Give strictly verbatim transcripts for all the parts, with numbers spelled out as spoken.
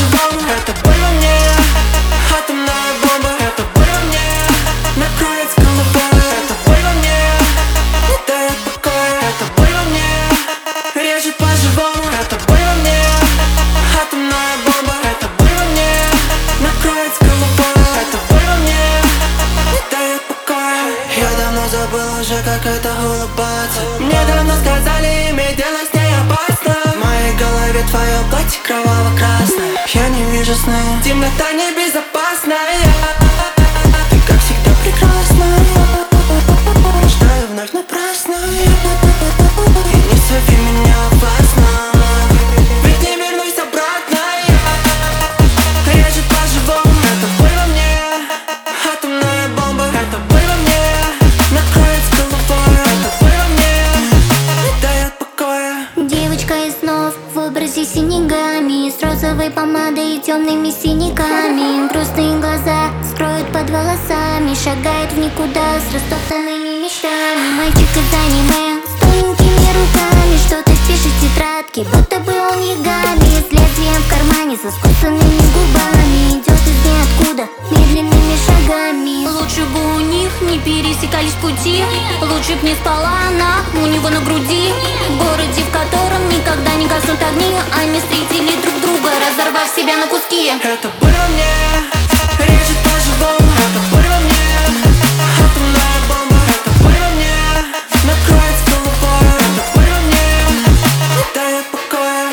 по-живому. Это было мне, атомная бомба. Это было мне, накроет с головой. Это было мне, не дает покоя. Это было мне, режет по-живому. Это было мне, атомная бомба. Это было мне, накроет с головой. Это было мне, не дает покоя. Я давно забыл уже, как это улыбаться. Мне давно сказали, иметь дело с ней опасно. В моей голове твое платье кроваво-красное. Я не вижу сны, темнота небезопасная. Ты как всегда прекрасна. Ждаю вновь напрасно. И не зови меня опасно, ведь не вернусь обратно. Режет по-живому. Это было мне, атомная бомба. Это было мне, накроет с головой. Это было мне, не дает покоя. Девочка из снов в образе синегами, с розовой помадой и темными синяками. Грустные глаза скроют под волосами, шагает в никуда с растоптанными мечтами. Мальчик из аниме с тоненькими руками что-то пишет в тетрадке, будто бы он ягами. С лезвием в кармане, со скусанными губами, идет из ниоткуда медленными шагами. Лучше бы у них не пересекались пути, лучше б не спала она у него на груди. В городе, в котором никогда не гаснут огни, они встретили друг друга, разорвав себя на куски. Это было мне, режет по-живому. Это было мне, атомная бомба. Это было мне, накроет с головой. Это было мне, не дает покоя.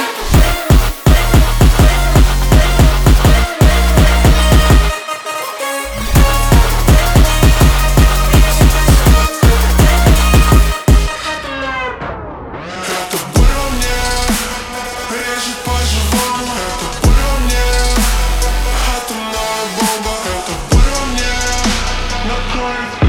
Это было мне, режет по-живому. Это было мне, атомная бомба. Это было мне, накроет